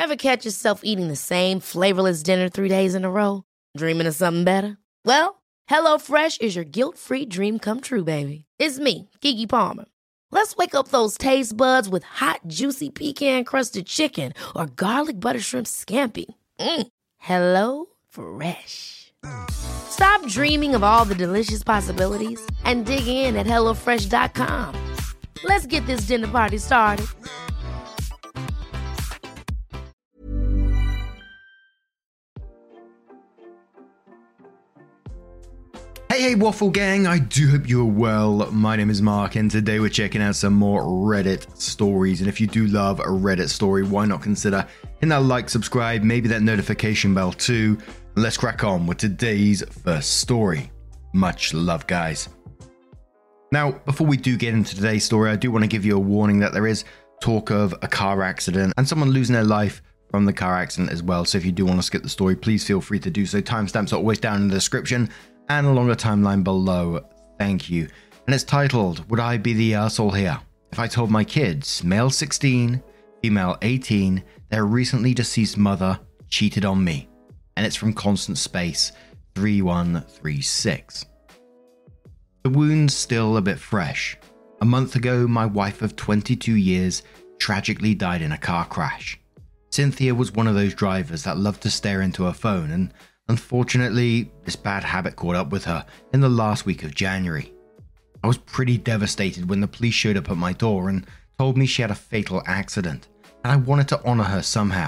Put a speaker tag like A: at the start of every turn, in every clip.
A: Ever catch yourself eating the same flavorless dinner 3 days in a row? Dreaming of something better? Well, HelloFresh is your guilt-free dream come true, baby. It's me, Keke Palmer. Let's wake up those taste buds with hot, juicy pecan-crusted chicken or garlic butter shrimp scampi. Hello Fresh. Stop dreaming of all the delicious possibilities and dig in at HelloFresh.com. Let's get this dinner party started.
B: Hey, Waffle Gang, I do hope you're well. My name is Mark, and today we're checking out some more Reddit stories. And if you do love a Reddit story, why not consider hitting that like, subscribe, maybe that notification bell too. And let's crack on with today's first story. Much love, guys. Now, before we do get into today's story, I do want to give you a warning that there is talk of a car accident and someone losing their life from the car accident as well. So if you do want to skip the story, please feel free to do so. Timestamps are always down in the description and along the timeline below. Thank you. And it's titled, Would I Be the Arsehole Here If I Told My Kids, male 16, female 18, their recently deceased mother cheated on me? And it's from Constant Space 3136. The wound's still a bit fresh. A month ago, my wife of 22 years tragically died in a car crash. Cynthia was one of those drivers that loved to stare into her phone, and unfortunately, this bad habit caught up with her in the last week of January. I was pretty devastated when the police showed up at my door and told me she had a fatal accident, and I wanted to honor her somehow.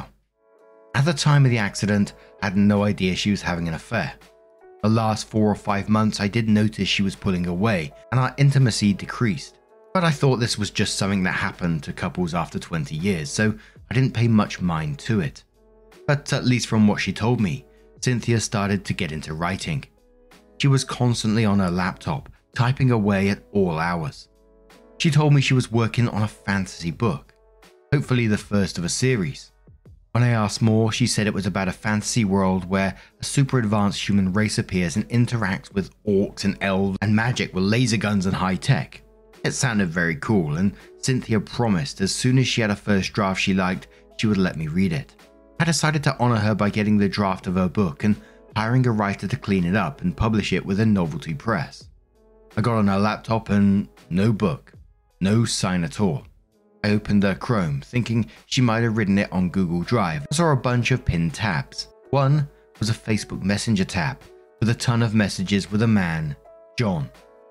B: At the time of the accident, I had no idea she was having an affair. The last 4 or 5 months, I did notice she was pulling away, and our intimacy decreased. But I thought this was just something that happened to couples after 20 years, so I didn't pay much mind to it. But at least from what she told me, Cynthia started to get into writing. She was constantly on her laptop, typing away at all hours. She told me she was working on a fantasy book, hopefully the first of a series. When I asked more, she said it was about a fantasy world where a super advanced human race appears and interacts with orcs and elves and magic with laser guns and high tech. It sounded very cool, and Cynthia promised as soon as she had a first draft she liked, she would let me read it. I decided to honor her by getting the draft of her book and hiring a writer to clean it up and publish it with a novelty press. I got on her laptop and no book, no sign at all. I opened her Chrome, thinking she might have written it on Google Drive. I saw a bunch of pinned tabs. One was a Facebook Messenger tab with a ton of messages with a man, John.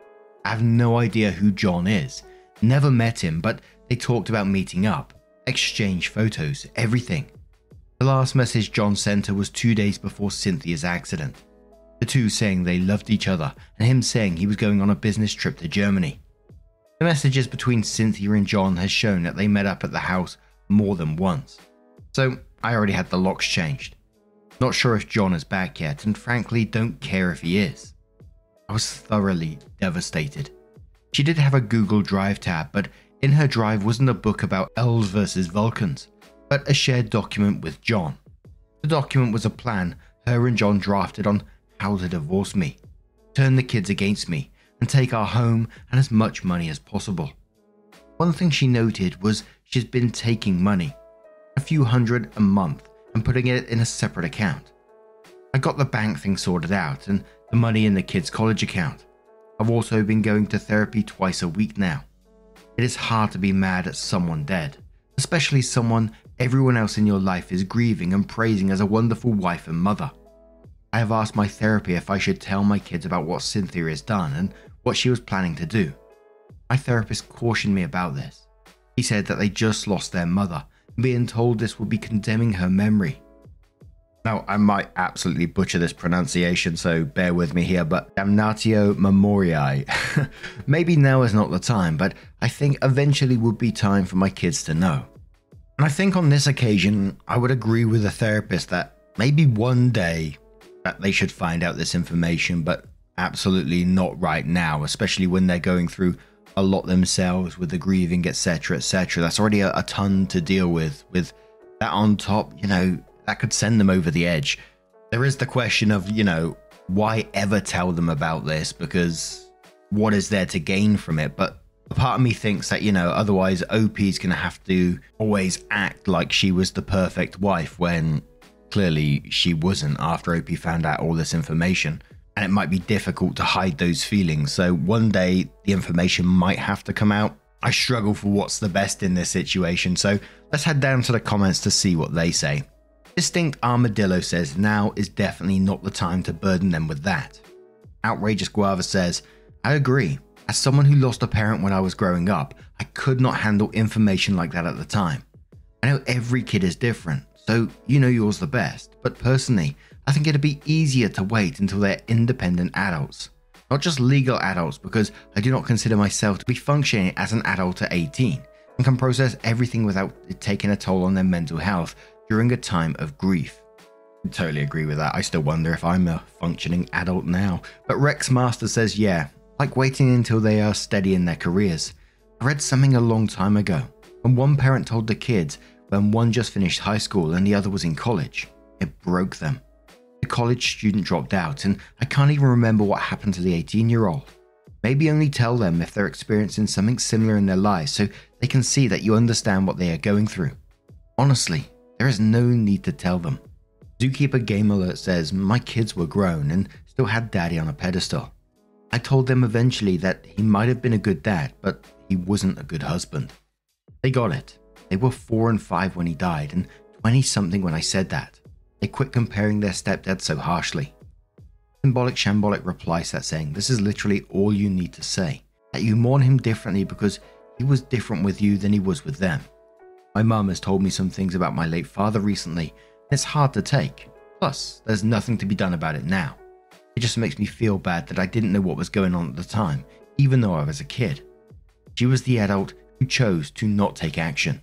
B: I have no idea who John is, never met him, but they talked about meeting up, exchanged photos, everything. The last message John sent her was 2 days before Cynthia's accident. The two saying they loved each other and him saying he was going on a business trip to Germany. The messages between Cynthia and John has shown that they met up at the house more than once. So I already had the locks changed. Not sure if John is back yet, and frankly don't care if he is. I was thoroughly devastated. She did have a Google Drive tab, but in her drive wasn't a book about elves versus Vulcans, but a shared document with John. The document was a plan her and John drafted on how to divorce me, turn the kids against me, and take our home and as much money as possible. One thing she noted was she's been taking money, a few hundred a month, and putting it in a separate account. I got the bank thing sorted out and the money in the kids' college account. I've also been going to therapy twice a week now. It is hard to be mad at someone dead, especially someone everyone else in your life is grieving and praising as a wonderful wife and mother. I have asked my therapy if I should tell my kids about what Cynthia has done and what she was planning to do. My therapist cautioned me about this. He said that they just lost their mother, and being told this would be condemning her memory. Now, I might absolutely butcher this pronunciation, so bear with me here, but damnatio memoriae. Maybe now is not the time, but I think eventually would be time for my kids to know. And I think on this occasion, I would agree with the therapist that maybe one day that they should find out this information, but absolutely not right now, especially when they're going through a lot themselves with the grieving, etc., etc. That's already a ton to deal with that on top, that could send them over the edge. There is the question of, why ever tell them about this? Because what is there to gain from it? But A part of me thinks that, otherwise OP's going to have to always act like she was the perfect wife when clearly she wasn't after OP found out all this information. And it might be difficult to hide those feelings. So one day the information might have to come out. I struggle for what's the best in this situation. So let's head down to the comments to see what they say. Distinct Armadillo says now is definitely not the time to burden them with that. Outrageous Guava says, I agree. As someone who lost a parent when I was growing up, I could not handle information like that at the time. I know every kid is different, so you know yours the best, but personally, I think it'd be easier to wait until they're independent adults. Not just legal adults, because I do not consider myself to be functioning as an adult at 18 and can process everything without it taking a toll on their mental health during a time of grief. I totally agree with that. I still wonder if I'm a functioning adult now. But Rex Master says, yeah, like waiting until they are steady in their careers. I read something a long time ago when one parent told the kids when one just finished high school and the other was in college. It broke them. The college student dropped out and I can't even remember what happened to the 18-year-old. Maybe only tell them if they're experiencing something similar in their lives so they can see that you understand what they are going through. Honestly, there is no need to tell them. Zookeeper Game Alert says, my kids were grown and still had daddy on a pedestal. I told them eventually that he might have been a good dad, but he wasn't a good husband. They got it. They were 4 and 5 when he died and 20-something when I said that. They quit comparing their stepdad so harshly. Symbolic Shambolic replies that saying, this is literally all you need to say, that you mourn him differently because he was different with you than he was with them. My mum has told me some things about my late father recently, and it's hard to take. Plus, there's nothing to be done about it now. It just makes me feel bad that I didn't know what was going on at the time, even though I was a kid. She was the adult who chose to not take action.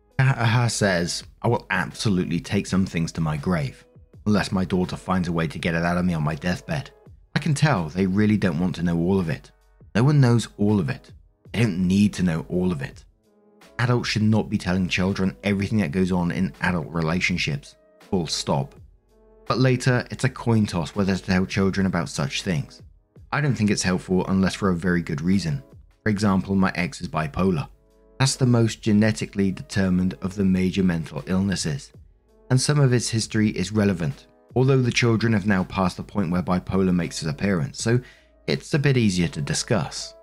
B: Aha says, I will absolutely take some things to my grave, unless my daughter finds a way to get it out of me on my deathbed. I can tell they really don't want to know all of it. No one knows all of it. They don't need to know all of it. Adults should not be telling children everything that goes on in adult relationships. Full stop. But later, it's a coin toss whether to tell children about such things. I don't think it's helpful unless for a very good reason. For example, my ex is bipolar. That's the most genetically determined of the major mental illnesses. And some of its history is relevant, although the children have now passed the point where bipolar makes its appearance, so it's a bit easier to discuss.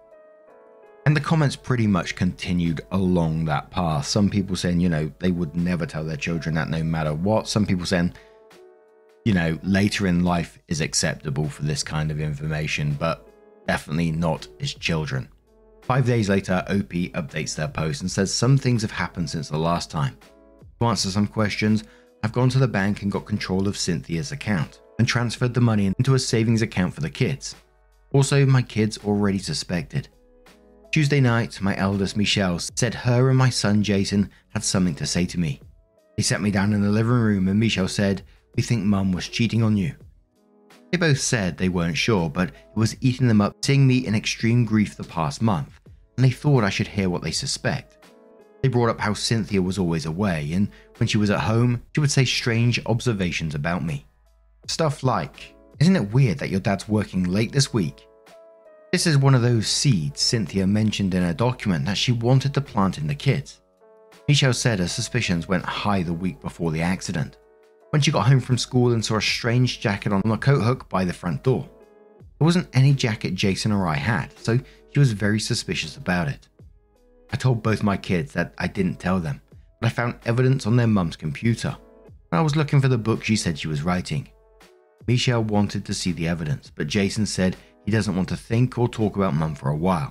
B: And the comments pretty much continued along that path. Some people saying, they would never tell their children that no matter what. Some people saying, later in life is acceptable for this kind of information, but definitely not as children. 5 days later, OP updates their post and says some things have happened since the last time. To answer some questions, I've gone to the bank and got control of Cynthia's account and transferred the money into a savings account for the kids. Also, my kids already suspected. Tuesday night, my eldest Michelle said her and my son Jason had something to say to me. They sat me down in the living room and Michelle said, we think mum was cheating on you. They both said they weren't sure, but it was eating them up seeing me in extreme grief the past month, and they thought I should hear what they suspect. They brought up how Cynthia was always away, and when she was at home, she would say strange observations about me. Stuff like, isn't it weird that your dad's working late this week? This is one of those seeds Cynthia mentioned in her document that she wanted to plant in the kids. Michelle said her suspicions went high the week before the accident, when she got home from school and saw a strange jacket on a coat hook by the front door. There wasn't any jacket Jason or I had, so she was very suspicious about it. I told both my kids that I didn't tell them, but I found evidence on their mum's computer. When I was looking for the book she said she was writing. Michelle wanted to see the evidence, but Jason said he doesn't want to think or talk about mum for a while.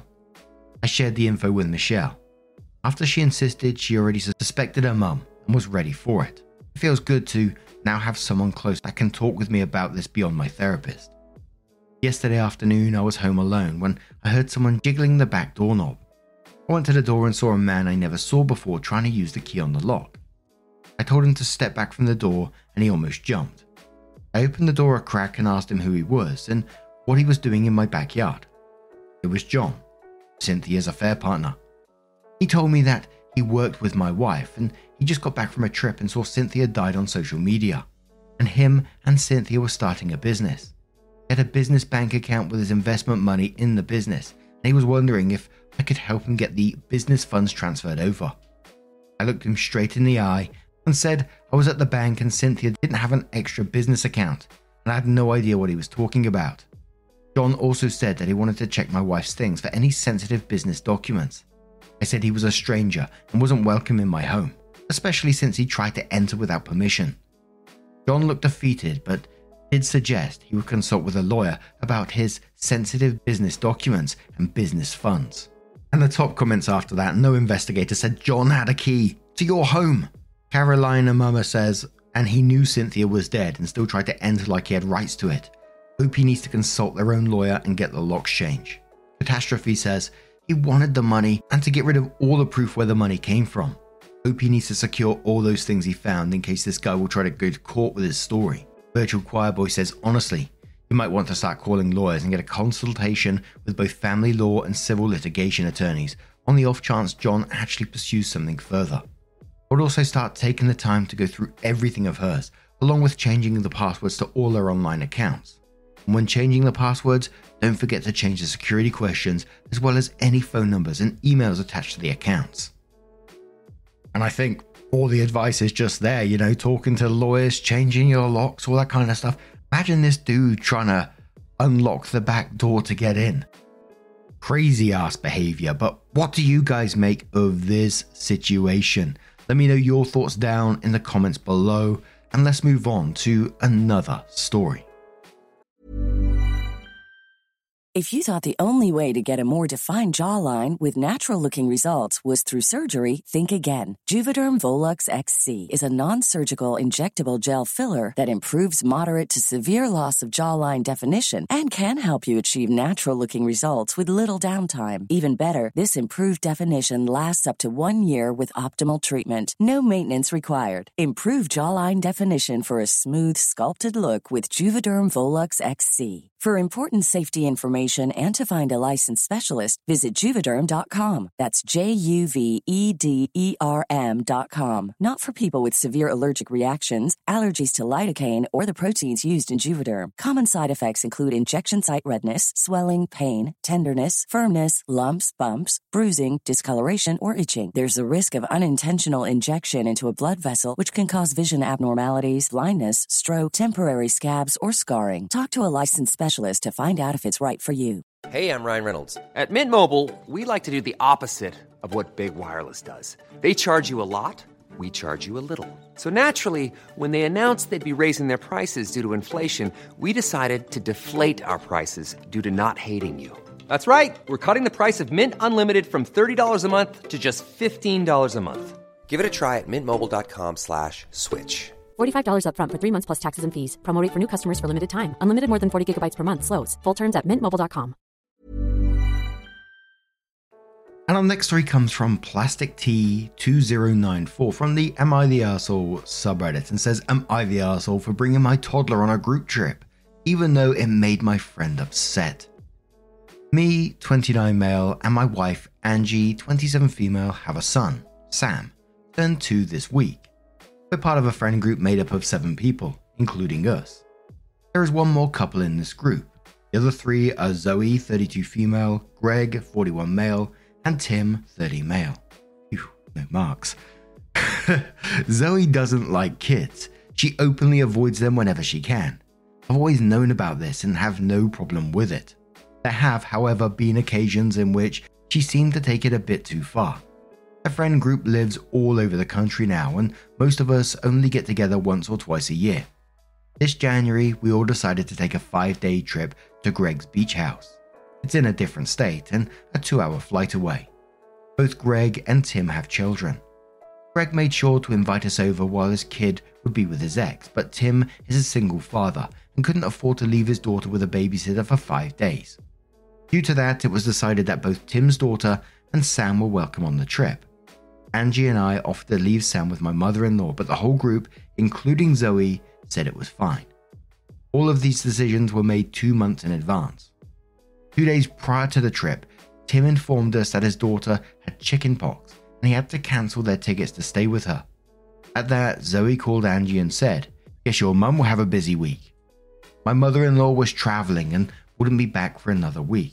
B: I shared the info with Michelle. After she insisted she already suspected her mum and was ready for it. It feels good to now have someone close that can talk with me about this beyond my therapist. Yesterday afternoon I was home alone when I heard someone jiggling the back doorknob. I went to the door and saw a man I never saw before trying to use the key on the lock. I told him to step back from the door and he almost jumped. I opened the door a crack and asked him who he was and what he was doing in my backyard. It was John, Cynthia's affair partner. He told me that he worked with my wife and he just got back from a trip and saw Cynthia died on social media, and him and Cynthia were starting a business. He had a business bank account with his investment money in the business, and he was wondering if I could help him get the business funds transferred over. I looked him straight in the eye and said I was at the bank and Cynthia didn't have an extra business account, and I had no idea what he was talking about. John also said that he wanted to check my wife's things for any sensitive business documents. I said he was a stranger and wasn't welcome in my home, especially since he tried to enter without permission. John looked defeated, but did suggest he would consult with a lawyer about his sensitive business documents and business funds. And the top comments after that, no investigator said John had a key to your home. Carolina Mama says, and he knew Cynthia was dead and still tried to enter like he had rights to it. Hope he needs to consult their own lawyer and get the locks changed. Catastrophe says he wanted the money and to get rid of all the proof where the money came from. Hope he needs to secure all those things he found in case this guy will try to go to court with his story. Virtual Choir Boy says, honestly, you might want to start calling lawyers and get a consultation with both family law and civil litigation attorneys on the off chance John actually pursues something further. I would also start taking the time to go through everything of hers, along with changing the passwords to all her online accounts. And when changing the passwords, don't forget to change the security questions as well as any phone numbers and emails attached to the accounts. And I think all the advice is just there, talking to lawyers, changing your locks, all that kind of stuff. Imagine this dude trying to unlock the back door to get in. Crazy ass behavior, but what do you guys make of this situation? Let me know your thoughts down in the comments below, and let's move on to another story.
C: If you thought the only way to get a more defined jawline with natural-looking results was through surgery, think again. Juvederm Volux XC is a non-surgical injectable gel filler that improves moderate to severe loss of jawline definition and can help you achieve natural-looking results with little downtime. Even better, this improved definition lasts up to 1 year with optimal treatment. No maintenance required. Improve jawline definition for a smooth, sculpted look with Juvederm Volux XC. For important safety information and to find a licensed specialist, visit Juvederm.com. That's JUVEDERM.com. Not for people with severe allergic reactions, allergies to lidocaine, or the proteins used in Juvederm. Common side effects include injection site redness, swelling, pain, tenderness, firmness, lumps, bumps, bruising, discoloration, or itching. There's a risk of unintentional injection into a blood vessel, which can cause vision abnormalities, blindness, stroke, temporary scabs, or scarring. Talk to a licensed specialist to find out if it's right for you.
D: Hey, I'm Ryan Reynolds. At Mint Mobile, we like to do the opposite of what Big Wireless does. They charge you a lot, we charge you a little. So naturally, when they announced they'd be raising their prices due to inflation, we decided to deflate our prices due to not hating you. That's right. We're cutting the price of Mint Unlimited from $30 a month to just $15 a month. Give it a try at mintmobile.com/switch.
E: $45 up front for 3 months plus taxes and fees. Promo rate for new customers for limited time. Unlimited more than 40 gigabytes per month. Slows full terms at mintmobile.com.
B: And our next story comes from Plastic T2094 from the Am I the Arsehole subreddit and says, am I the arsehole for bringing my toddler on a group trip, even though it made my friend upset? Me, 29 male, and my wife, Angie, 27 female, have a son, Sam, turned 2 this week. We're part of a friend group made up of 7 people, including us. There is one more couple in this group. The other 3 are Zoe, 32 female, Greg, 41 male, and Tim, 30 male. Phew, no marks. Zoe doesn't like kids. She openly avoids them whenever she can. I've always known about this and have no problem with it. There have, however, been occasions in which she seemed to take it a bit too far. Our friend group lives all over the country now, and most of us only get together once or twice a year. This January, we all decided to take a 5-day trip to Greg's beach house. It's in a different state and a 2-hour flight away. Both Greg and Tim have children. Greg made sure to invite us over while his kid would be with his ex, but Tim is a single father and couldn't afford to leave his daughter with a babysitter for 5 days. Due to that, it was decided that both Tim's daughter and Sam were welcome on the trip. Angie and I offered to leave Sam with my mother-in-law, but the whole group, including Zoe, said it was fine. All of these decisions were made 2 months in advance. 2 days prior to the trip, Tim informed us that his daughter had chickenpox and he had to cancel their tickets to stay with her. At that, Zoe called Angie and said, "Guess your mum will have a busy week." My mother-in-law was traveling and wouldn't be back for another week.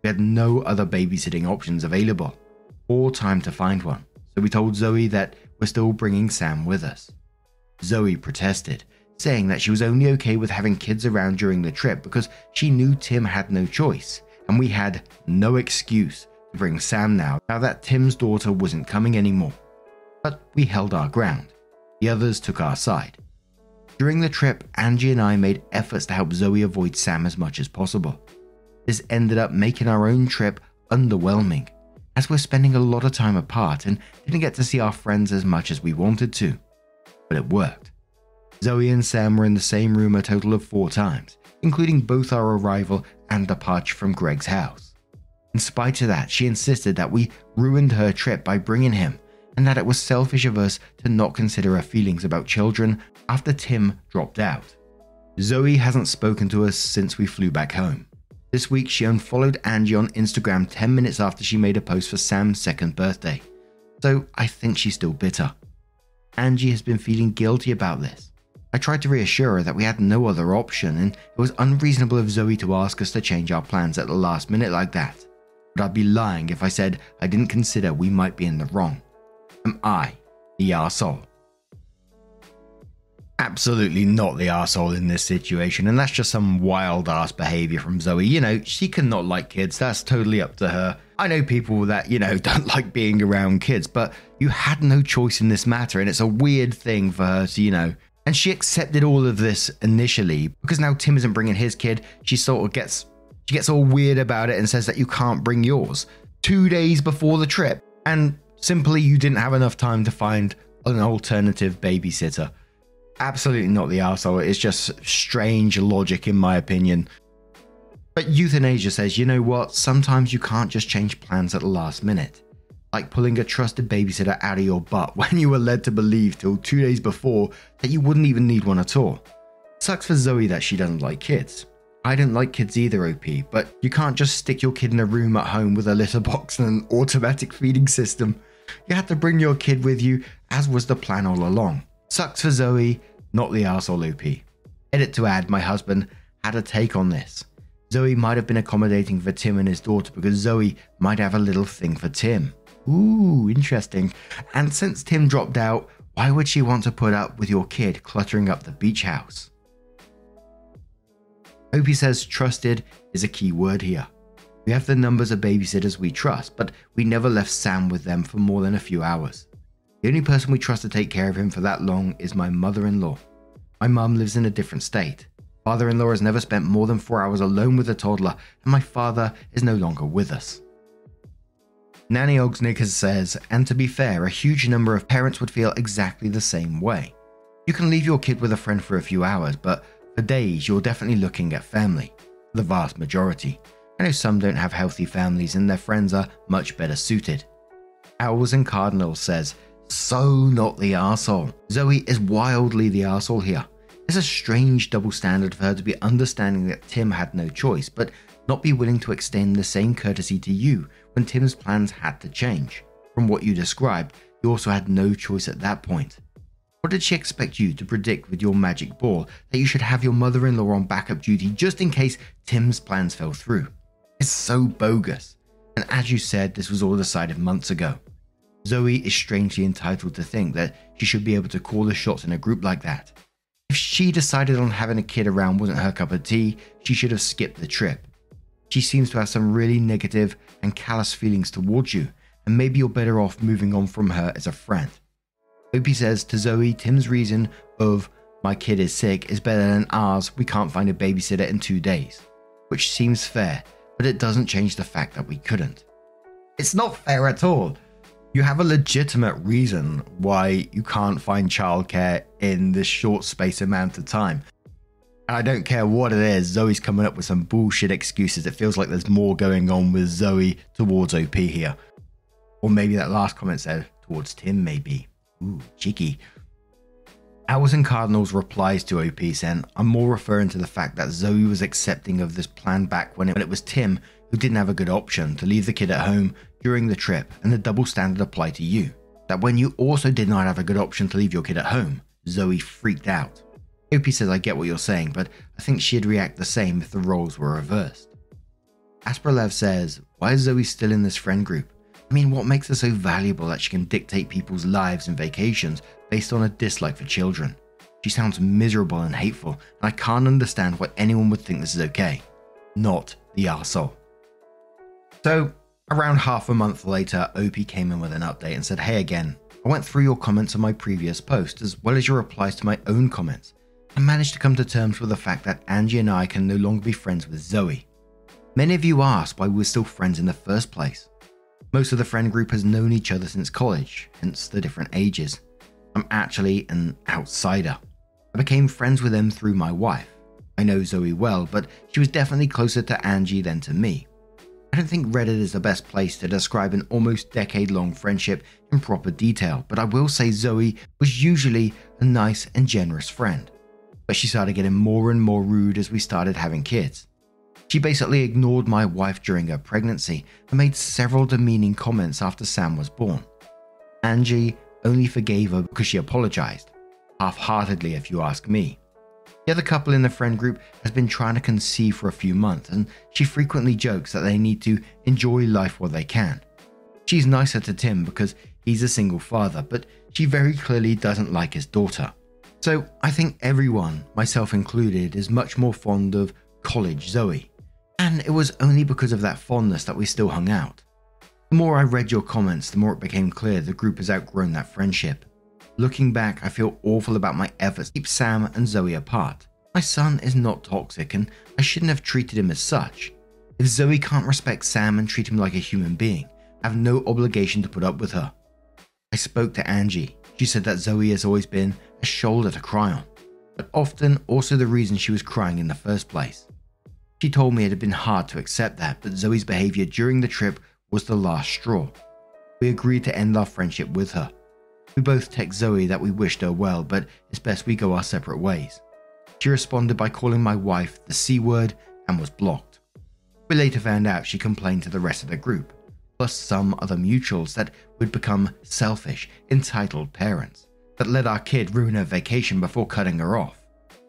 B: We had no other babysitting options available, or time to find one, so we told Zoe that we're still bringing Sam with us. Zoe protested, saying that she was only okay with having kids around during the trip because she knew Tim had no choice, and we had no excuse to bring Sam now that Tim's daughter wasn't coming anymore. But we held our ground. The others took our side. During the trip, Angie and I made efforts to help Zoe avoid Sam as much as possible. This ended up making our own trip underwhelming, as we're spending a lot of time apart and didn't get to see our friends as much as we wanted to. But it worked. Zoe and Sam were in the same room a total of 4 times, including both our arrival and departure from Greg's house. In spite of that, she insisted that we ruined her trip by bringing him, and that it was selfish of us to not consider her feelings about children after Tim dropped out. Zoe hasn't spoken to us since we flew back home. This week she unfollowed Angie on Instagram 10 minutes after she made a post for Sam's 2nd birthday, so I think she's still bitter. Angie has been feeling guilty about this. I tried to reassure her that we had no other option and it was unreasonable of Zoe to ask us to change our plans at the last minute like that, but I'd be lying if I said I didn't consider we might be in the wrong. Am I the arsehole? Absolutely not the arsehole in this situation, and that's just some wild ass behavior from Zoe. You know, she can not like kids, that's totally up to her. I know people that, don't like being around kids, but you had no choice in this matter, and it's a weird thing for her to, and she accepted all of this initially, because now Tim isn't bringing his kid, she gets all weird about it and says that you can't bring yours 2 days before the trip, and simply you didn't have enough time to find an alternative babysitter. Absolutely not the arsehole. It's just strange logic in my opinion. But Euthanasia says, you know what, sometimes you can't just change plans at the last minute. Like pulling a trusted babysitter out of your butt when you were led to believe till 2 days before that you wouldn't even need one at all. Sucks for Zoe that she doesn't like kids. I don't like kids either, OP, but you can't just stick your kid in a room at home with a litter box and an automatic feeding system. You had to bring your kid with you, as was the plan all along. Sucks for Zoe, not the arsehole OP. Edit to add, my husband had a take on this. Zoe might have been accommodating for Tim and his daughter because Zoe might have a little thing for Tim. Ooh, interesting. And since Tim dropped out, why would she want to put up with your kid cluttering up the beach house? OP says trusted is a key word here. We have the numbers of babysitters we trust, but we never left Sam with them for more than a few hours. The only person we trust to take care of him for that long is my mother-in-law. My mum lives in a different state. Father-in-law has never spent more than 4 hours alone with a toddler, and my father is no longer with us. Nanny Ogsnick says, and to be fair, a huge number of parents would feel exactly the same way. You can leave your kid with a friend for a few hours, but for days you're definitely looking at family. The vast majority. I know some don't have healthy families and their friends are much better suited. Owls and Cardinals says, so not the arsehole. Zoe is wildly the arsehole here. It's a strange double standard for her to be understanding that Tim had no choice, but not be willing to extend the same courtesy to you when Tim's plans had to change. From what you described, you also had no choice at that point. What did she expect you to predict with your magic ball that you should have your mother-in-law on backup duty just in case Tim's plans fell through? It's so bogus. And as you said, this was all decided months ago. Zoe is strangely entitled to think that she should be able to call the shots in a group like that. If she decided on having a kid around wasn't her cup of tea, she should have skipped the trip. She seems to have some really negative and callous feelings towards you, and maybe you're better off moving on from her as a friend. Opie says to Zoe, Tim's reason of my kid is sick is better than ours, we can't find a babysitter in 2 days. Which seems fair, but it doesn't change the fact that we couldn't. It's not fair at all. You have a legitimate reason why you can't find childcare in this short space amount of time. And I don't care what it is, Zoe's coming up with some bullshit excuses. It feels like there's more going on with Zoe towards OP here. Or maybe that last comment said towards Tim maybe. Ooh, cheeky. Owls and Cardinals replies to OP saying, I'm more referring to the fact that Zoe was accepting of this plan back when it was Tim who didn't have a good option to leave the kid at home during the trip, and the double standard applied to you. That when you also did not have a good option to leave your kid at home, Zoe freaked out. OP says I get what you're saying, but I think she'd react the same if the roles were reversed. Asperlev says, why is Zoe still in this friend group? I mean, what makes her so valuable that she can dictate people's lives and vacations based on a dislike for children? She sounds miserable and hateful, and I can't understand why anyone would think this is okay. Not the arsehole. So, around half a month later, Opie came in with an update and said, hey again, I went through your comments on my previous post, as well as your replies to my own comments. I managed to come to terms with the fact that Angie and I can no longer be friends with Zoe. Many of you asked why we were still friends in the first place. Most of the friend group has known each other since college, hence the different ages. I'm actually an outsider. I became friends with them through my wife. I know Zoe well, but she was definitely closer to Angie than to me. I don't think Reddit is the best place to describe an almost decade-long friendship in proper detail, but I will say Zoe was usually a nice and generous friend. But she started getting more and more rude as we started having kids. She basically ignored my wife during her pregnancy and made several demeaning comments after Sam was born. Angie only forgave her because she apologized, half-heartedly if you ask me. The other couple in the friend group has been trying to conceive for a few months, and she frequently jokes that they need to enjoy life while they can. She's nicer to Tim because he's a single father, but she very clearly doesn't like his daughter. So I think everyone, myself included, is much more fond of college Zoe. And it was only because of that fondness that we still hung out. The more I read your comments, the more it became clear the group has outgrown that friendship. Looking back, I feel awful about my efforts to keep Sam and Zoe apart. My son is not toxic, and I shouldn't have treated him as such. If Zoe can't respect Sam and treat him like a human being, I have no obligation to put up with her. I spoke to Angie. She said that Zoe has always been a shoulder to cry on, but often also the reason she was crying in the first place. She told me it had been hard to accept that, but Zoe's behavior during the trip was the last straw. We agreed to end our friendship with her. We both text Zoe that we wished her well, but it's best we go our separate ways. She responded by calling my wife the C word and was blocked. We later found out she complained to the rest of the group, plus some other mutuals, that we'd become selfish, entitled parents, that let our kid ruin her vacation before cutting her off.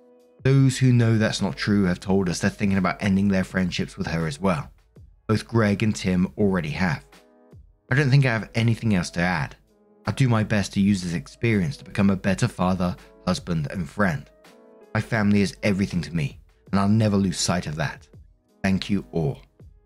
B: Those who know that's not true have told us they're thinking about ending their friendships with her as well. Both Greg and Tim already have. I don't think I have anything else to add. I'll do my best to use this experience to become a better father, husband, and friend. My family is everything to me, and I'll never lose sight of that. Thank you all.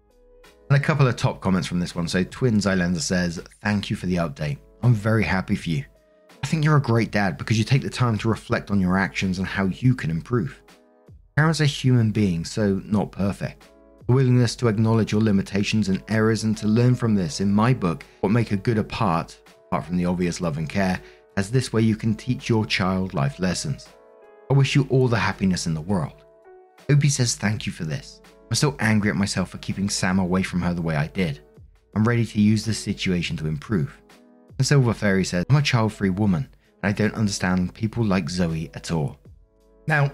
B: And a couple of top comments from this one. So Twins Islander says, thank you for the update. I'm very happy for you. I think you're a great dad because you take the time to reflect on your actions and how you can improve. Parents are human beings, so not perfect. The willingness to acknowledge your limitations and errors and to learn from this, in my book, what make a good apart from the obvious love and care, as this way you can teach your child life lessons. I wish you all the happiness in the world. Opie says thank you for this. I'm still angry at myself for keeping Sam away from her the way I did. I'm ready to use this situation to improve. And Silver Fairy says, I'm a child-free woman, and I don't understand people like Zoe at all. Now,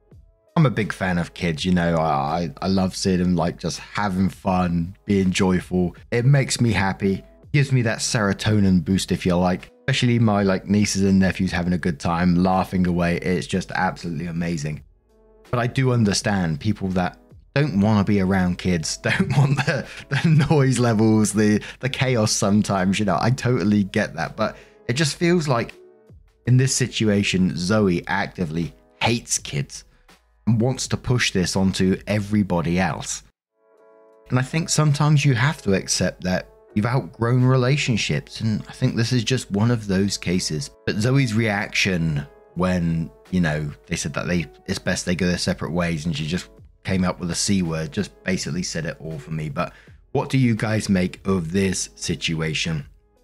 B: I'm a big fan of kids, you know, I love seeing them like just having fun, being joyful. It makes me happy. Gives me that serotonin boost, if you like, especially my nieces and nephews having a good time, laughing away. It's just absolutely amazing. But I do understand people that don't want to be around kids, don't want the noise levels, the chaos sometimes, you know, I totally get that. But it just feels like in this situation, Zoe actively hates kids and wants to push this onto everybody else. And I think sometimes you have to accept that you've outgrown relationships, and I think this is just one of those cases. But Zoe's reaction when, you know, they said that it's best they go their separate ways, and she just came up with a C word, just basically said it all for me. But what do you guys make of this situation?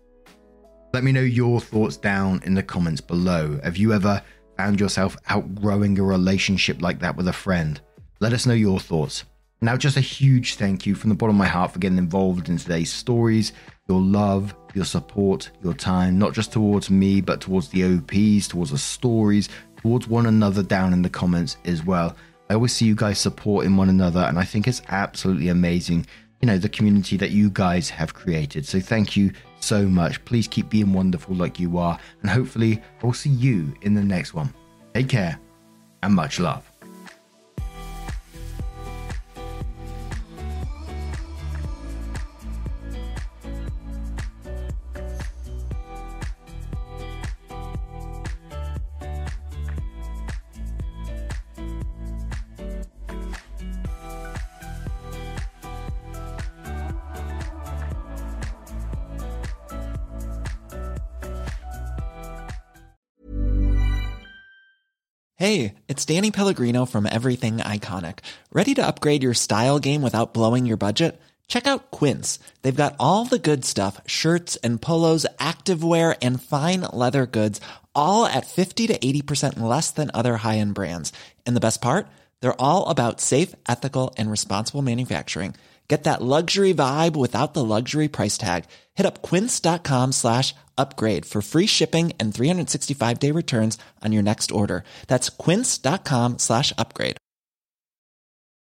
B: Let me know your thoughts down in the comments below. Have you ever found yourself outgrowing a relationship like that with a friend? Let us know your thoughts. Now, just a huge thank you from the bottom of my heart for getting involved in today's stories, your love, your support, your time, not just towards me, but towards the OPs, towards the stories, towards one another down in the comments as well. I always see you guys supporting one another, and I think it's absolutely amazing, you know, the community that you guys have created. So thank you so much. Please keep being wonderful like you are, and hopefully I'll see you in the next one. Take care, and much love.
F: Hey, it's Danny Pellegrino from Everything Iconic. Ready to upgrade your style game without blowing your budget? Check out Quince. They've got all the good stuff, shirts and polos, activewear, and fine leather goods, all at 50 to 80% less than other high-end brands. And the best part? They're all about safe, ethical, and responsible manufacturing. Get that luxury vibe without the luxury price tag. Hit up quince.com/upgrade for free shipping and 365-day returns on your next order. That's quince.com/upgrade.